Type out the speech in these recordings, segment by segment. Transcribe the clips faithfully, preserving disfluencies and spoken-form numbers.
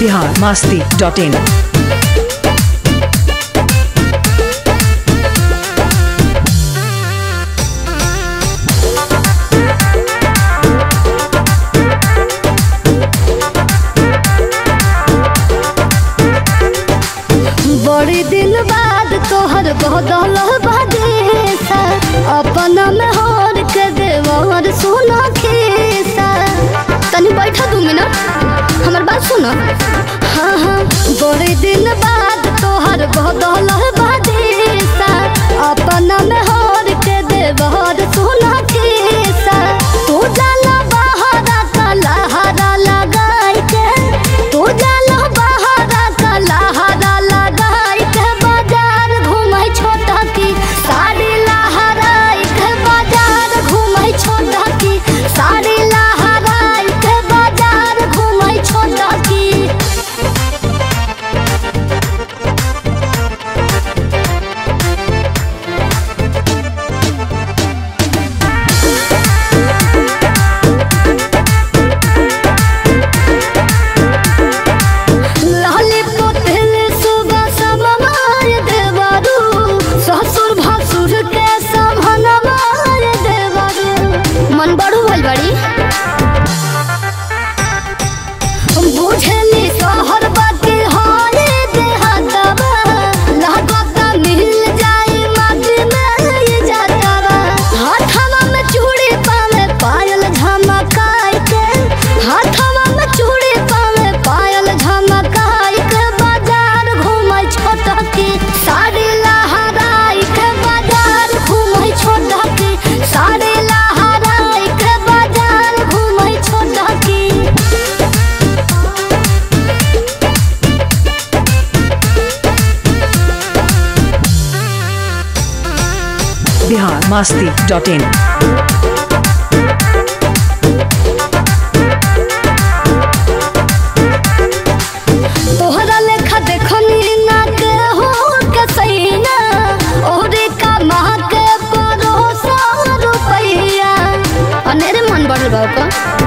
Bihar Masti dot इन। बड़ी दिन बाद तोहर बदल बदेसा अपना में हर के देवर सुना खेसा। तनी बैठा दू मिनट हमार बात सुना। हाँ हाँ बड़ी दिन बाद तोहर बदल बदेसा अपना में हर के देवर सुना खेसा। तू जाला बहारा काला हरा लगाई के तू जाला बहारा काला हरा बिहार मस्ती डॉट इन। तोहरा लेखा देखनी ना के हो के सैना ओरे का माँ के परोसा रुपैया अनेरे मन बढ़ल बा का।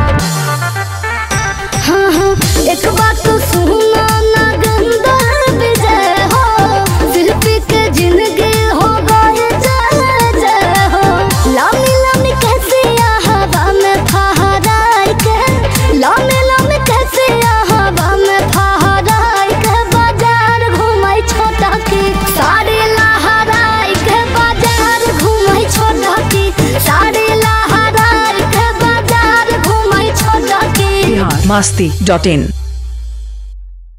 हाँ हाँ एक बात तो सुना ना गंदा विजय हो शिल्पी के जिंदगी हो गए जय जय हो। लामी लामी कैसे हवा में फहराई के लामी लामी कैसे हवा में फहराई के बाजार घुमाई छोटा की साड़ी लहराई के बाजार घुमाई छोटा की साड़ी लहराई के बाजार घुमाई छोटा की। बिहार मस्ती डॉट इन।